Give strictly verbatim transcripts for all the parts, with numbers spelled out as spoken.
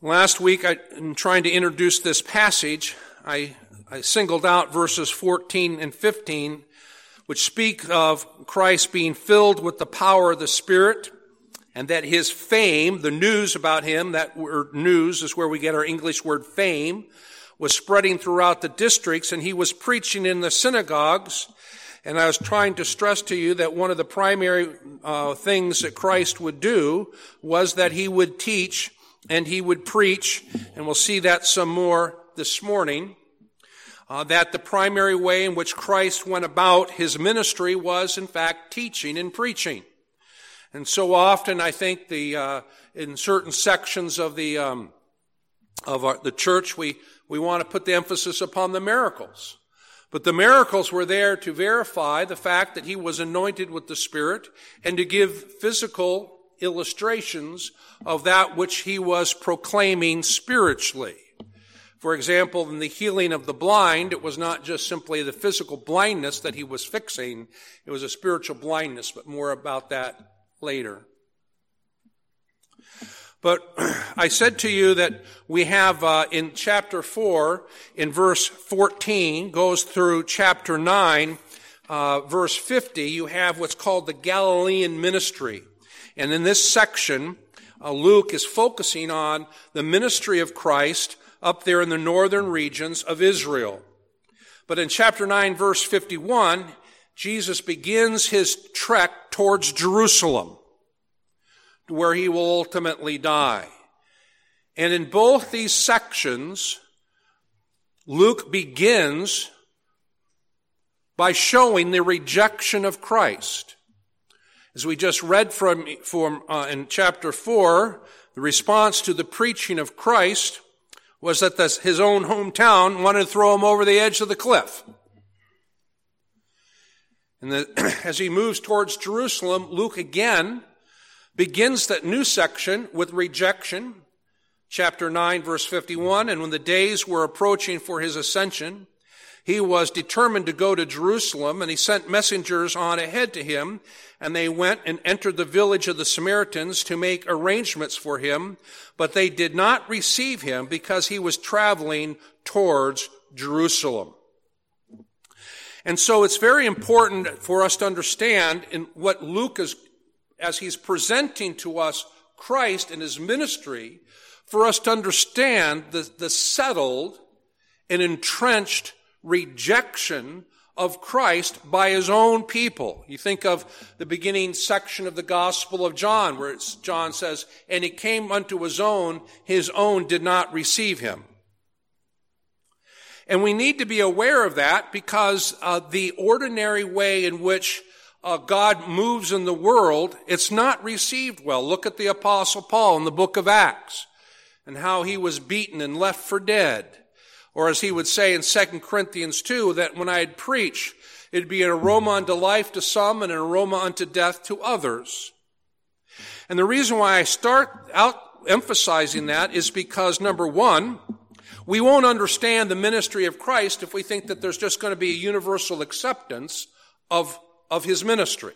Last week, I, in trying to introduce this passage, I, I singled out verses fourteen and fifteen, which speak of Christ being filled with the power of the Spirit, and that his fame, the news about him, that word news is where we get our English word fame, was spreading throughout the districts, and he was preaching in the synagogues. And I was trying to stress to you that one of the primary uh, things that Christ would do was that he would teach and he would preach, and we'll see that some more this morning, uh, that the primary way in which Christ went about his ministry was, in fact, teaching and preaching. And so often, I think, the uh, in certain sections of the um, of our, the church, we, we want to put the emphasis upon the miracles. But the miracles were there to verify the fact that he was anointed with the Spirit and to give physical illustrations of that which he was proclaiming spiritually. For example, in the healing of the blind, it was not just simply the physical blindness that he was fixing. It was a spiritual blindness, but more about that later. But I said to you that we have uh, in chapter four, in verse fourteen, goes through chapter nine, uh, verse fifty, you have what's called the Galilean ministry. And in this section, uh, Luke is focusing on the ministry of Christ up there in the northern regions of Israel. But in chapter nine, verse fifty-one, Jesus begins his trek towards Jerusalem, where he will ultimately die. And in both these sections, Luke begins by showing the rejection of Christ. As we just read from, from uh, in chapter four, the response to the preaching of Christ was that this, his own hometown wanted to throw him over the edge of the cliff. And the, as he moves towards Jerusalem, Luke again begins that new section with rejection. Chapter nine, verse fifty-one, and when the days were approaching for his ascension, he was determined to go to Jerusalem, and he sent messengers on ahead to him, and they went and entered the village of the Samaritans to make arrangements for him, but they did not receive him because he was traveling towards Jerusalem. And so it's very important for us to understand in what Luke is, as he's presenting to us Christ and his ministry, for us to understand the, the settled and entrenched rejection of Christ by his own people. You think of the beginning section of the Gospel of John, where it's, John says, and he came unto his own, his own did not receive him. And we need to be aware of that because uh, the ordinary way in which uh, God moves in the world, it's not received well. Look at the Apostle Paul in the book of Acts and how he was beaten and left for dead. Or as he would say in Second Corinthians two, that when I had preached, it'd be an aroma unto life to some and an aroma unto death to others. And the reason why I start out emphasizing that is because, number one, we won't understand the ministry of Christ if we think that there's just going to be a universal acceptance of, of his ministry.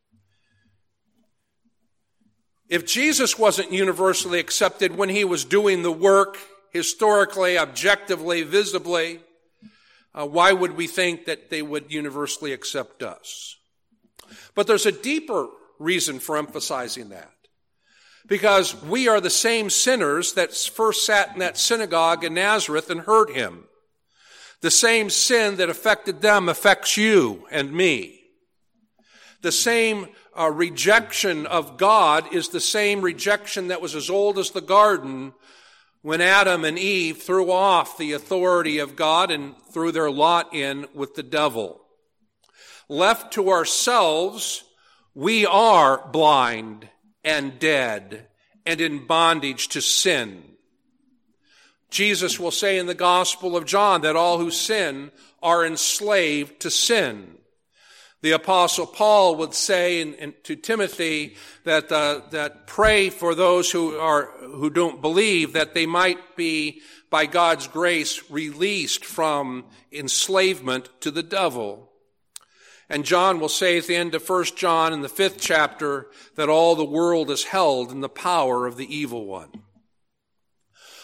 If Jesus wasn't universally accepted when he was doing the work historically, objectively, visibly, uh, why would we think that they would universally accept us? But there's a deeper reason for emphasizing that. Because we are the same sinners that first sat in that synagogue in Nazareth and heard him. The same sin that affected them affects you and me. The same uh, rejection of God is the same rejection that was as old as the garden when Adam and Eve threw off the authority of God and threw their lot in with the devil. Left to ourselves, we are blind and dead and in bondage to sin. Jesus will say in the Gospel of John that all who sin are enslaved to sin. The Apostle Paul would say in, in, to Timothy that uh, that pray for those who are who don't believe, that they might be, by God's grace, released from enslavement to the devil. And John will say at the end of First John in the fifth chapter that all the world is held in the power of the evil one.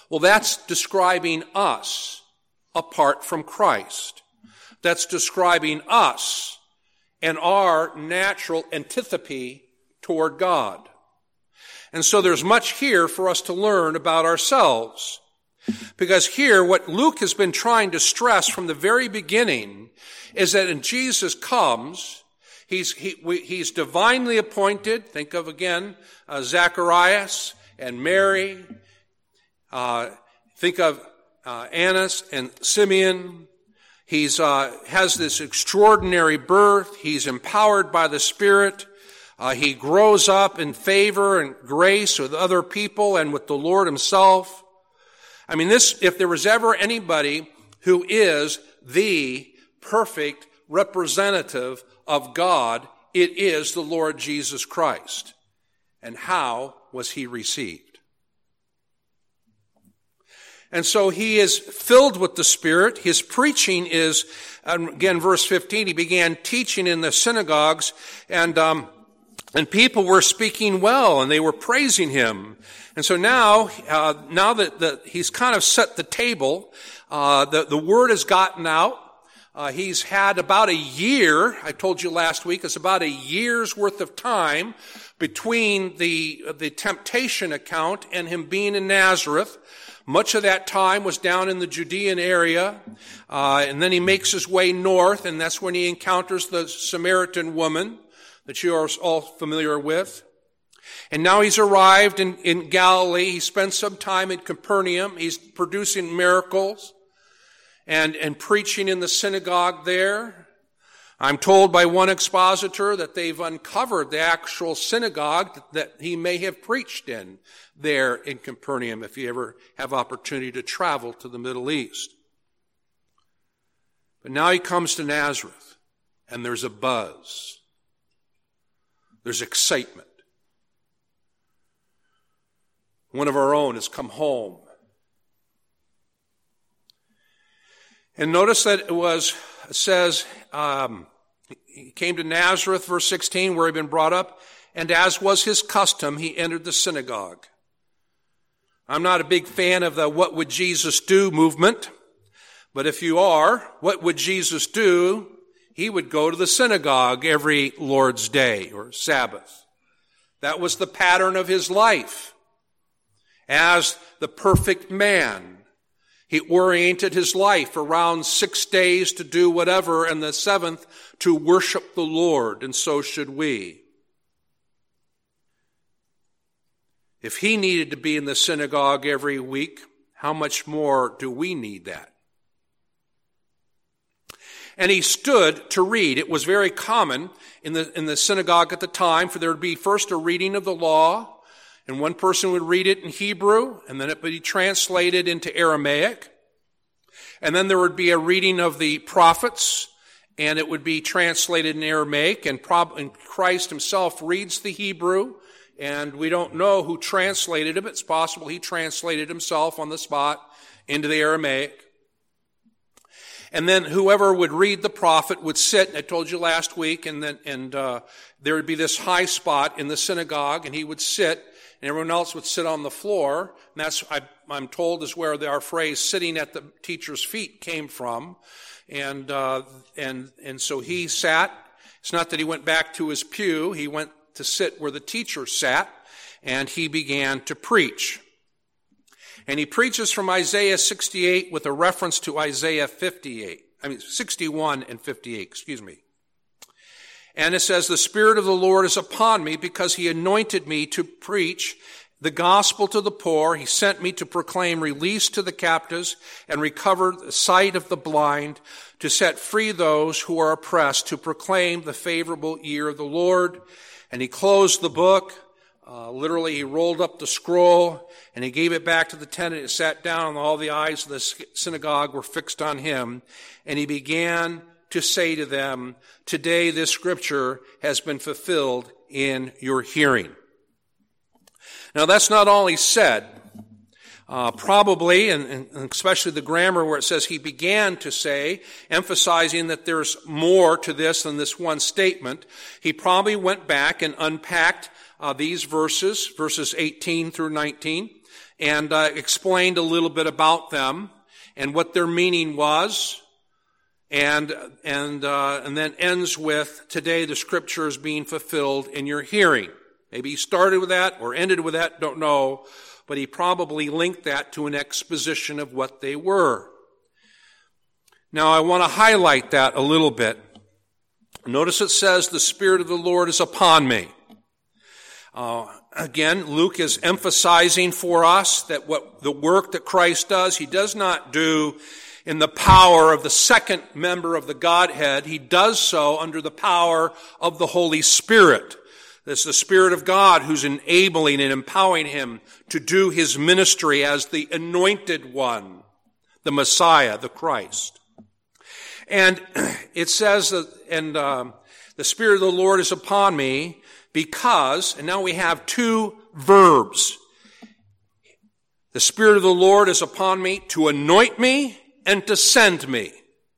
Well, that's describing us apart from Christ. That's describing us and our natural antipathy toward God. And so there's much here for us to learn about ourselves. Because here, what Luke has been trying to stress from the very beginning is that when Jesus comes, he's, he, we, he's divinely appointed. Think of, again, uh, Zacharias and Mary. Uh, think of uh, Annas and Simeon. He's uh, has this extraordinary birth. He's empowered by the Spirit. Uh, he grows up in favor and grace with other people and with the Lord himself. I mean, this, if there was ever anybody who is the perfect representative of God, it is the Lord Jesus Christ. And how was he received? And so he is filled with the Spirit. His preaching is, again, verse fifteen, he began teaching in the synagogues, and um, and people were speaking well, and they were praising him. And so now, uh, now that the, he's kind of set the table, uh, the, the word has gotten out. Uh, he's had about a year, I told you last week, it's about a year's worth of time between the, the temptation account and him being in Nazareth. Much of that time was down in the Judean area, uh, and then he makes his way north, and that's when he encounters the Samaritan woman that you are all familiar with. And now he's arrived in, in Galilee. He spent some time in Capernaum. He's producing miracles and, and preaching in the synagogue there. I'm told by one expositor that they've uncovered the actual synagogue that he may have preached in there in Capernaum if you ever have opportunity to travel to the Middle East. But now he comes to Nazareth, and there's a buzz. There's excitement. One of our own has come home. And notice that it was, it says, um, he came to Nazareth, verse sixteen, where he'd been brought up, and as was his custom, he entered the synagogue. I'm not a big fan of the what would Jesus do movement, but if you are, what would Jesus do? He would go to the synagogue every Lord's Day or Sabbath. That was the pattern of his life. As the perfect man, he oriented his life around six days to do whatever, and the seventh to worship the Lord, and so should we. If he needed to be in the synagogue every week, how much more do we need that? And he stood to read. It was very common in the, in the synagogue at the time for there to be first a reading of the law, and one person would read it in Hebrew, and then it would be translated into Aramaic. And then there would be a reading of the prophets, and it would be translated in Aramaic, and, prob- and Christ himself reads the Hebrew, and we don't know who translated it. It's possible he translated himself on the spot into the Aramaic. And then whoever would read the prophet would sit, I told you last week, and then and uh, there would be this high spot in the synagogue, and he would sit, and everyone else would sit on the floor. And that's, I, I'm told, is where the, our phrase "sitting at the teacher's feet" came from. And uh, and and so he sat. It's not that he went back to his pew. He went to sit where the teacher sat, and he began to preach. And he preaches from Isaiah sixty-eight with a reference to Isaiah fifty-eight. I mean, sixty-one and fifty-eight, excuse me. And it says, "The Spirit of the Lord is upon me because he anointed me to preach the gospel to the poor. He sent me to proclaim release to the captives and recover the sight of the blind, to set free those who are oppressed, to proclaim the favorable year of the Lord." And he closed the book. Uh, literally, he rolled up the scroll and he gave it back to the tenant. It sat down, and all the eyes of the synagogue were fixed on him. And he began to say to them, "Today this scripture has been fulfilled in your hearing." Now that's not all he said. Uh, probably, and, and especially the grammar where it says he began to say, emphasizing that there's more to this than this one statement. He probably went back and unpacked uh, these verses, verses eighteen through nineteen, and uh, explained a little bit about them and what their meaning was, and and uh, and then ends with, today the scripture is being fulfilled in your hearing. Maybe he started with that or ended with that, don't know, but he probably linked that to an exposition of what they were. Now I want to highlight that a little bit. Notice it says, the Spirit of the Lord is upon me. Uh, again, Luke is emphasizing for us that what the work that Christ does, he does not do in the power of the second member of the Godhead. He does so under the power of the Holy Spirit. It's the Spirit of God who's enabling and empowering him to do his ministry as the anointed one, the Messiah, the Christ. And it says that, and um, the Spirit of the Lord is upon me because, and now we have two verbs. The Spirit of the Lord is upon me to anoint me and to send me.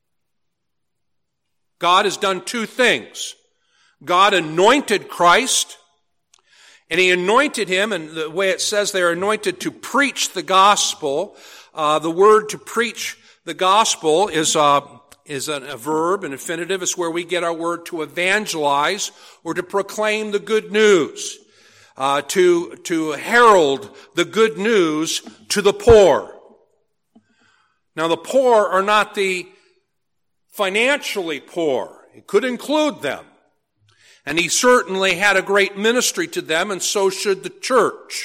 God has done two things. God anointed Christ, and he anointed him, and the way it says they're anointed to preach the gospel. Uh, the word to preach the gospel is uh, is a, a verb, an infinitive. It's where we get our word to evangelize or to proclaim the good news, uh, to to herald the good news to the poor. Now, the poor are not the financially poor. It could include them. And he certainly had a great ministry to them, and so should the church.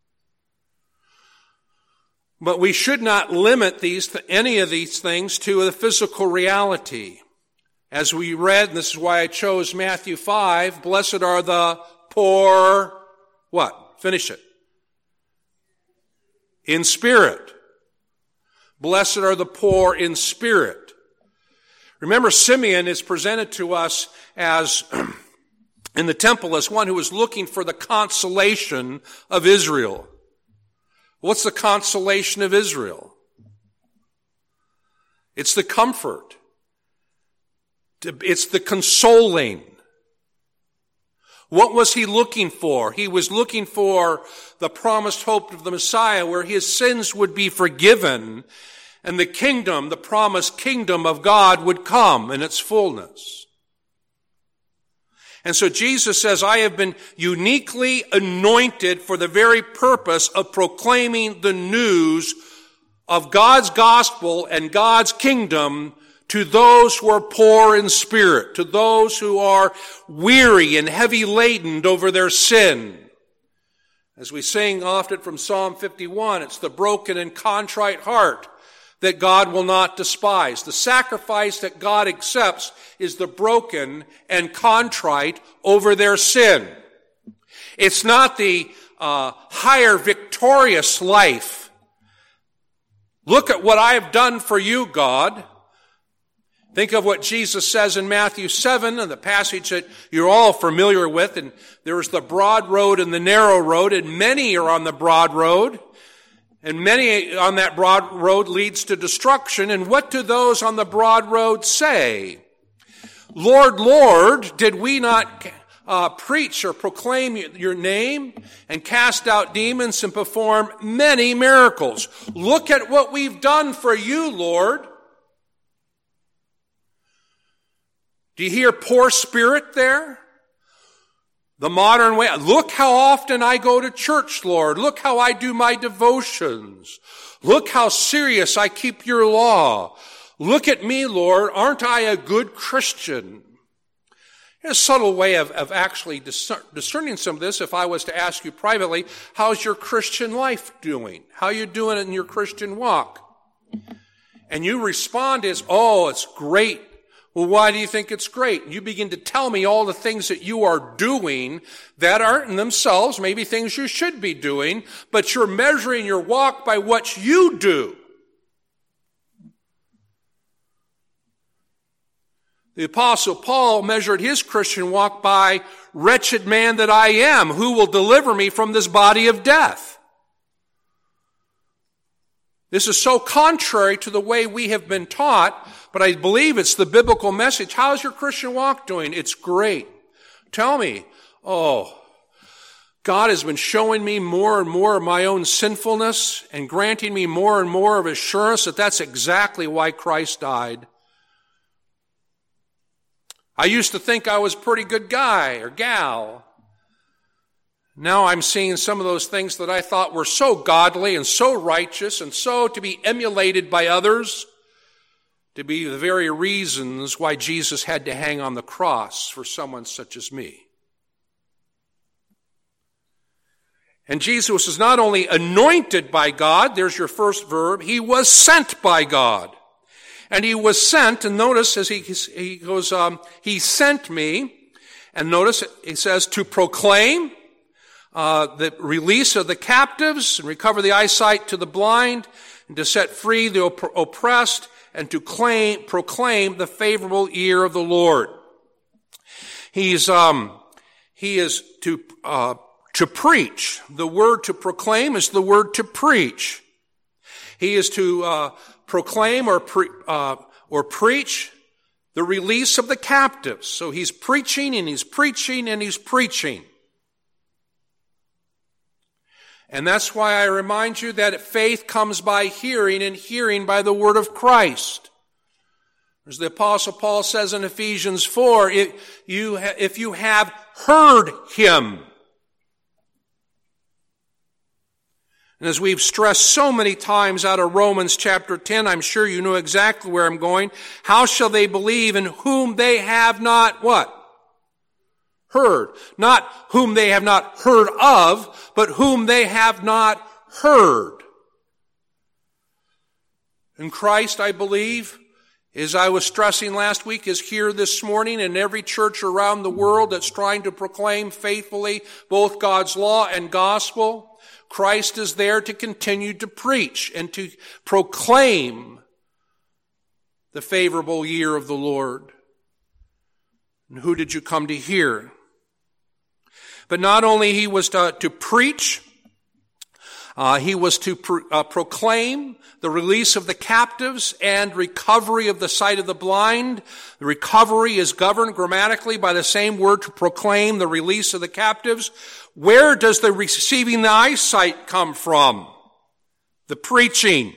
But we should not limit these, any of these things to the physical reality. As we read, and this is why I chose Matthew five, blessed are the poor, what? Finish it. In spirit. Blessed are the poor in spirit. Remember, Simeon is presented to us as, in the temple, as one who is looking for the consolation of Israel. What's the consolation of Israel? It's the comfort. It's the consoling. What was he looking for? He was looking for the promised hope of the Messiah, where his sins would be forgiven and the kingdom, the promised kingdom of God, would come in its fullness. And so Jesus says, I have been uniquely anointed for the very purpose of proclaiming the news of God's gospel and God's kingdom to those who are poor in spirit, to those who are weary and heavy laden over their sin. As we sing often from Psalm fifty-one, it's the broken and contrite heart that God will not despise. The sacrifice that God accepts is the broken and contrite over their sin. It's not the uh, higher victorious life. Look at what I have done for you, God. Think of what Jesus says in Matthew seven, and the passage that you're all familiar with. And there is the broad road and the narrow road, and many are on the broad road. And many on that broad road leads to destruction. And what do those on the broad road say? Lord, Lord, did we not uh, preach or proclaim your name and cast out demons and perform many miracles? Look at what we've done for you, Lord. Do you hear poor spirit there? The modern way. Look how often I go to church, Lord. Look how I do my devotions. Look how serious I keep your law. Look at me, Lord. Aren't I a good Christian? There's a subtle way of, of actually discern, discerning some of this. If I was to ask you privately, how's your Christian life doing? How are you doing in your Christian walk? And you respond as, oh, it's great. Well, why do you think it's great? And you begin to tell me all the things that you are doing that aren't in themselves maybe things you should be doing, but you're measuring your walk by what you do. The Apostle Paul measured his Christian walk by, wretched man that I am, who will deliver me from this body of death? This is so contrary to the way we have been taught, but I believe it's the biblical message. How's your Christian walk doing? It's great. Tell me, oh, God has been showing me more and more of my own sinfulness and granting me more and more of assurance that that's exactly why Christ died. I used to think I was a pretty good guy or gal. Now I'm seeing some of those things that I thought were so godly and so righteous and so to be emulated by others to be the very reasons why Jesus had to hang on the cross for someone such as me. And Jesus was not only anointed by God, there's your first verb, he was sent by God. And he was sent, and notice as he, he goes, um, he sent me, and notice he says to proclaim uh, the release of the captives and recover the eyesight to the blind, and to set free the opp- oppressed, and to claim, proclaim the favorable year of the Lord. He's, um, he is to, uh, to preach. The word to proclaim is the word to preach. He is to, uh, proclaim or, pre, uh, or preach the release of the captives. So he's preaching and he's preaching and he's preaching. And that's why I remind you that faith comes by hearing, and hearing by the word of Christ. As the Apostle Paul says in Ephesians four, if you, ha- if you have heard him. And as we've stressed so many times out of Romans chapter ten, I'm sure you know exactly where I'm going. How shall they believe in whom they have not what? Heard. Not whom they have not heard of, but whom they have not heard. And Christ, I believe, as I was stressing last week, is here this morning in every church around the world that's trying to proclaim faithfully both God's law and gospel. Christ is there to continue to preach and to proclaim the favorable year of the Lord. And who did you come to hear? But not only he was to, to preach, uh, he was to pro, uh, proclaim the release of the captives and recovery of the sight of the blind. The recovery is governed grammatically by the same word to proclaim the release of the captives. Where does the receiving the eyesight come from? The preaching.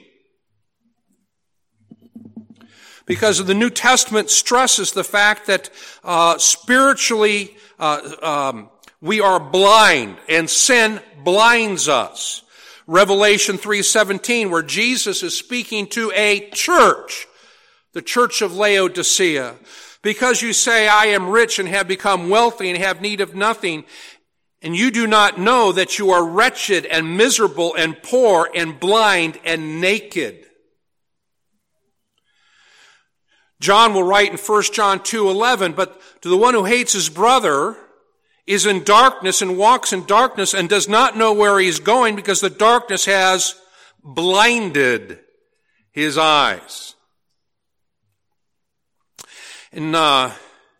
Because the New Testament stresses the fact that uh, spiritually uh, um, we are blind, and sin blinds us. Revelation three seventeen, where Jesus is speaking to a church, the church of Laodicea. Because you say, I am rich and have become wealthy and have need of nothing, and you do not know that you are wretched and miserable and poor and blind and naked. John will write in First John two eleven, but to the one who hates his brother is in darkness and walks in darkness and does not know where he is going because the darkness has blinded his eyes. And uh,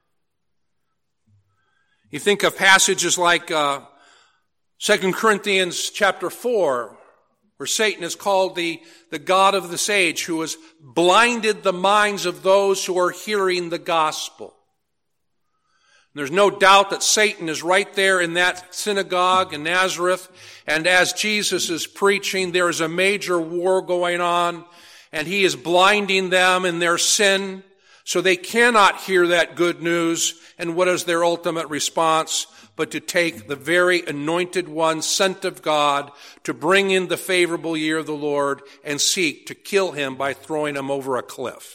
you think of passages like uh, Second Corinthians chapter four, where Satan is called the, the God of this age, who has blinded the minds of those who are hearing the gospel. There's no doubt that Satan is right there in that synagogue in Nazareth, and as Jesus is preaching, there is a major war going on, and he is blinding them in their sin, so they cannot hear that good news. And what is their ultimate response? But to take the very anointed one sent of God to bring in the favorable year of the Lord and seek to kill him by throwing him over a cliff.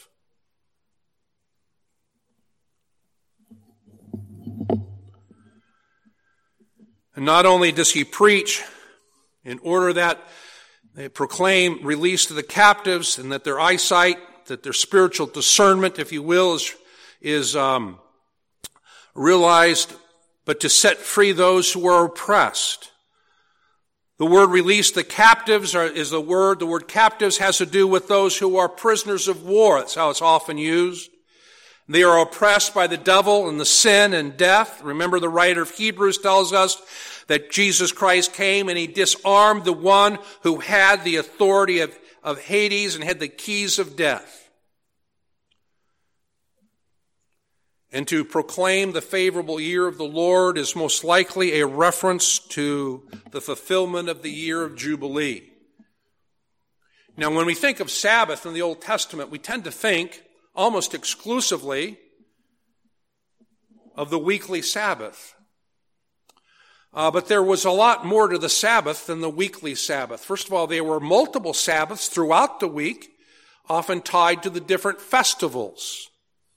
And not only does he preach in order that they proclaim release to the captives and that their eyesight, that their spiritual discernment, if you will, is, is um, realized, but to set free those who are oppressed. The word release the captives are, is the word, the word captives has to do with those who are prisoners of war. That's how it's often used. They are oppressed by the devil and the sin and death. Remember, the writer of Hebrews tells us that Jesus Christ came and he disarmed the one who had the authority of, of Hades and had the keys of death. And to proclaim the favorable year of the Lord is most likely a reference to the fulfillment of the year of Jubilee. Now, when we think of Sabbath in the Old Testament, we tend to think almost exclusively of the weekly Sabbath. Uh, but there was a lot more to the Sabbath than the weekly Sabbath. First of all, there were multiple Sabbaths throughout the week, often tied to the different festivals.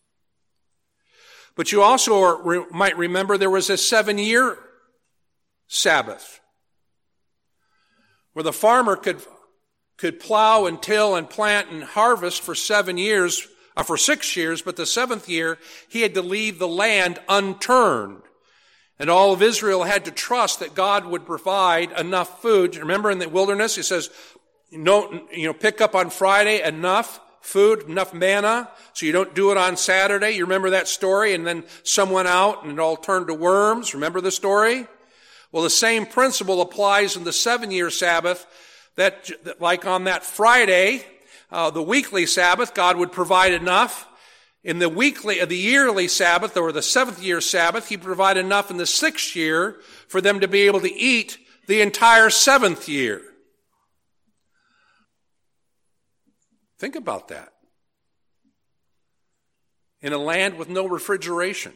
But you also re- might remember there was a seven-year Sabbath, where the farmer could, could plow and till and plant and harvest for seven years, uh, for six years, but the seventh year, he had to leave the land unturned. And all of Israel had to trust that God would provide enough food. Remember in the wilderness, he says, no, you know, pick up on Friday enough food, enough manna, so you don't do it on Saturday. You remember that story? And then some went out and it all turned to worms. Remember the story? Well, the same principle applies in the seven-year Sabbath, that, like on that Friday, uh, the weekly Sabbath, God would provide enough. In the weekly, the yearly Sabbath, or the seventh year Sabbath, he provided enough in the sixth year for them to be able to eat the entire seventh year. Think about that. In a land with no refrigeration.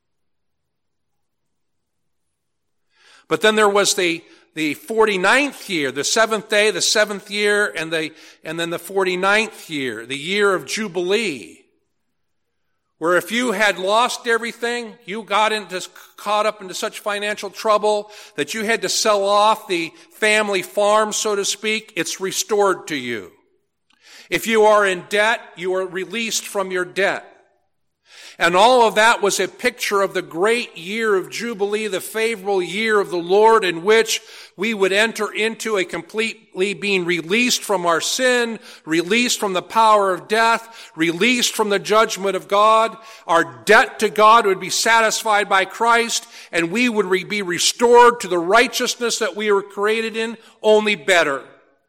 But then there was the, the forty-ninth year, the seventh day, the seventh year, and the, and then the forty-ninth year, the year of Jubilee. Where if you had lost everything, you got into, caught up into such financial trouble that you had to sell off the family farm, so to speak, it's restored to you. If you are in debt, you are released from your debt. And all of that was a picture of the great year of Jubilee, the favorable year of the Lord, in which we would enter into a completely being released from our sin, released from the power of death, released from the judgment of God. Our debt to God would be satisfied by Christ, and we would re- be restored to the righteousness that we were created in, only better.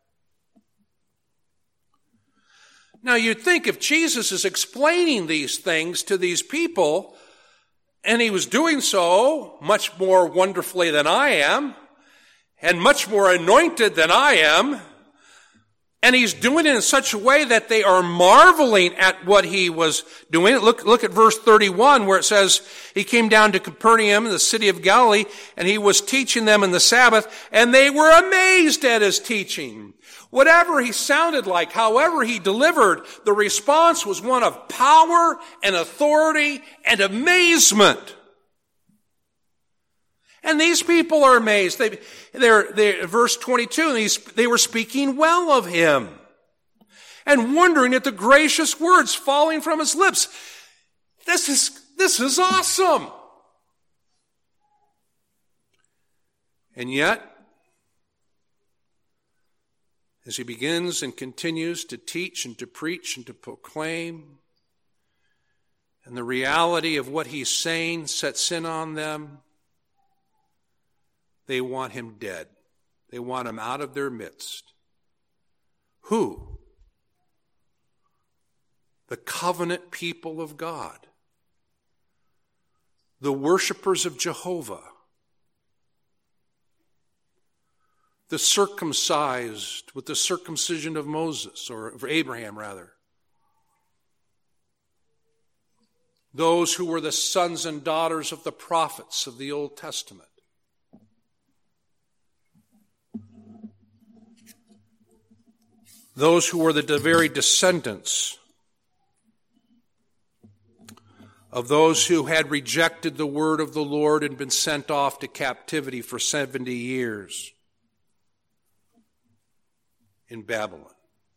Now, you'd think if Jesus is explaining these things to these people, and he was doing so much more wonderfully than I am, and much more anointed than I am, and he's doing it in such a way that they are marveling at what he was doing. Look, look at verse thirty-one, where it says, he came down to Capernaum, the city of Galilee, and he was teaching them in the Sabbath, and they were amazed at his teaching. Whatever he sounded like, however he delivered, the response was one of power and authority and amazement. And these people are amazed. They, they're, they're, verse twenty-two, these, they were speaking well of him and wondering at the gracious words falling from his lips. This is, this is awesome. And yet, as he begins and continues to teach and to preach and to proclaim, and the reality of what he's saying sets in on them, they want him dead. They want him out of their midst. Who? The covenant people of God. The worshipers of Jehovah. The circumcised with the circumcision of Moses, or of Abraham rather. Those who were the sons and daughters of the prophets of the Old Testament. Those who were the very descendants of those who had rejected the word of the Lord and been sent off to captivity for seventy years. In Babylon.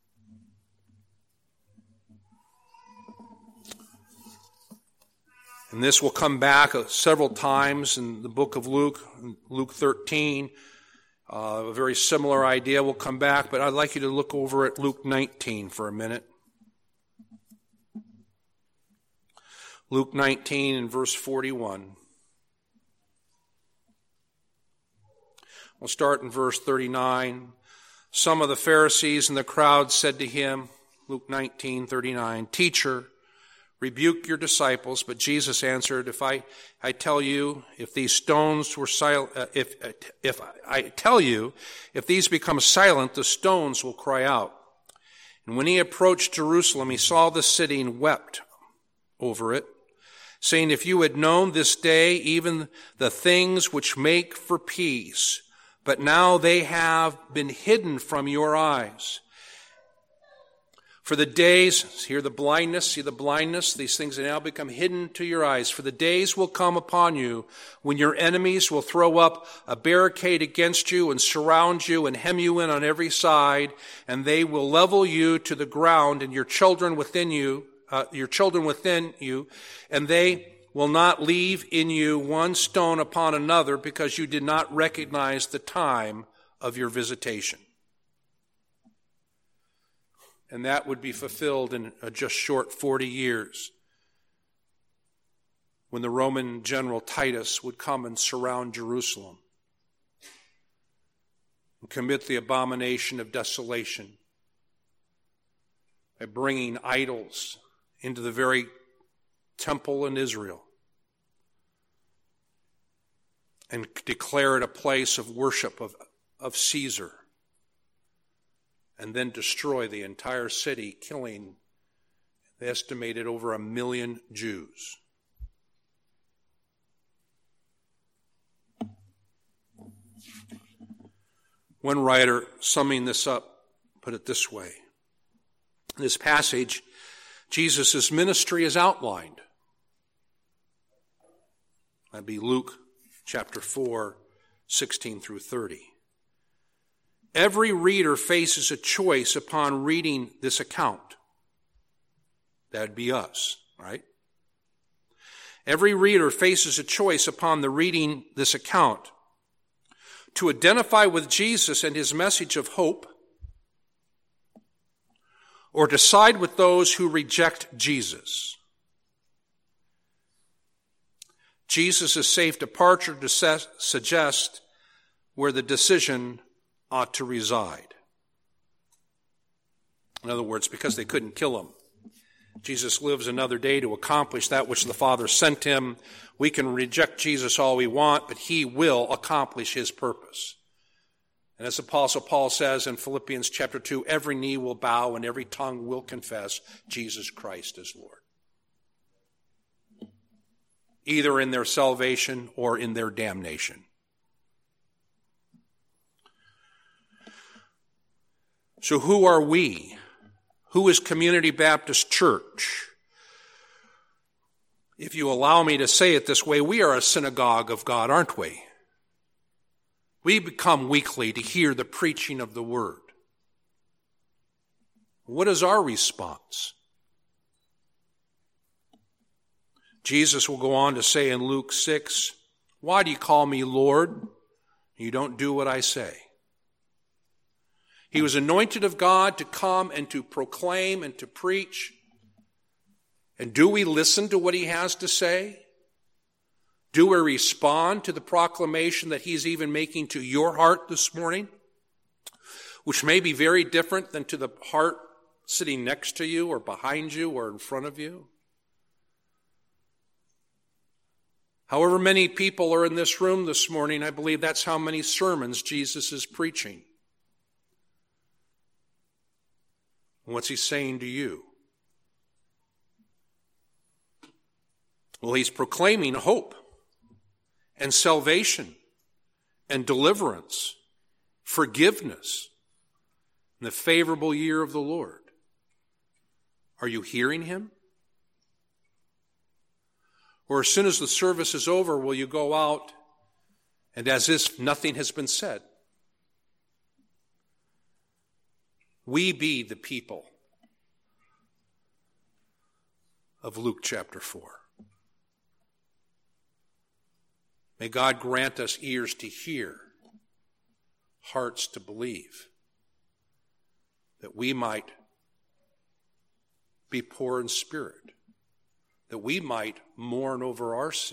And this will come back several times in the book of Luke, Luke thirteen. Uh, a very similar idea will come back, but I'd like you to look over at Luke nineteen for a minute. Luke nineteen and verse forty-one. We'll start in verse thirty-nine. Some of the Pharisees and the crowd said to him, Luke nineteen thirty-nine, "Teacher, rebuke your disciples. But Jesus answered, if I, I tell you, if these stones were silent, uh, if, if I tell you, if these become silent, the stones will cry out. And when he approached Jerusalem, he saw the city and wept over it, saying, if you had known this day even the things which make for peace, but now they have been hidden from your eyes. For the days, hear the blindness, see the blindness, these things have now become hidden to your eyes. For the days will come upon you when your enemies will throw up a barricade against you and surround you and hem you in on every side, and they will level you to the ground and your children within you, uh, your children within you, and they will not leave in you one stone upon another, because you did not recognize the time of your visitation. And that would be fulfilled in a just short forty years, when the Roman general Titus would come and surround Jerusalem and commit the abomination of desolation by bringing idols into the very temple in Israel and declare it a place of worship of, of Caesar, and then destroy the entire city, killing, they estimated, over a million Jews. One writer, summing this up, put it this way. In this passage, Jesus' ministry is outlined. That'd be Luke chapter four, sixteen through thirty. Every reader faces a choice upon reading this account. That'd be us, right? Every reader faces a choice upon the reading this account to identify with Jesus and his message of hope, or to side with those who reject Jesus. Jesus' safe departure to suggest where the decision ought to reside. In other words, because they couldn't kill him, Jesus lives another day to accomplish that which the Father sent him. We can reject Jesus all we want, but he will accomplish his purpose. And as Apostle Paul says in Philippians chapter two, every knee will bow and every tongue will confess Jesus Christ is Lord. Either in their salvation or in their damnation. So who are we? Who is Community Baptist Church? If you allow me to say it this way, we are a synagogue of God, aren't we? We become weekly to hear the preaching of the word. What is our response? Jesus will go on to say in Luke six, why do you call me Lord? You don't do what I say. He was anointed of God to come and to proclaim and to preach. And do we listen to what he has to say? Do we respond to the proclamation that he's even making to your heart this morning? Which may be very different than to the heart sitting next to you or behind you or in front of you. However many people are in this room this morning, I believe that's how many sermons Jesus is preaching. What's he saying to you? Well, he's proclaiming hope and salvation and deliverance, forgiveness in the favorable year of the Lord. Are you hearing him? Or as soon as the service is over, will you go out and as if nothing has been said? We be the people of Luke chapter four. May God grant us ears to hear, hearts to believe, that we might be poor in spirit, that we might mourn over our sin,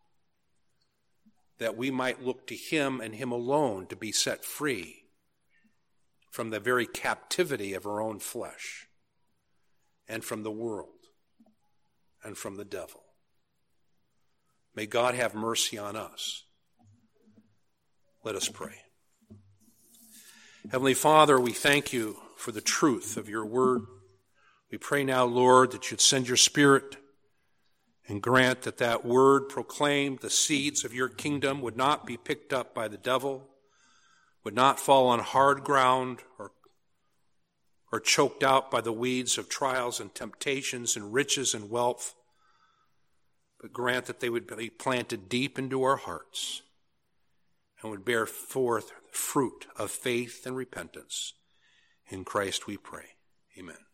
that we might look to him and him alone to be set free from the very captivity of our own flesh and from the world and from the devil. May God have mercy on us. Let us pray. Heavenly Father, we thank you for the truth of your word. We pray now, Lord, that you'd send your Spirit and grant that that word proclaimed, the seeds of your kingdom, would not be picked up by the devil, would not fall on hard ground or, or choked out by the weeds of trials and temptations and riches and wealth, but grant that they would be planted deep into our hearts and would bear forth fruit of faith and repentance. In Christ we pray. Amen.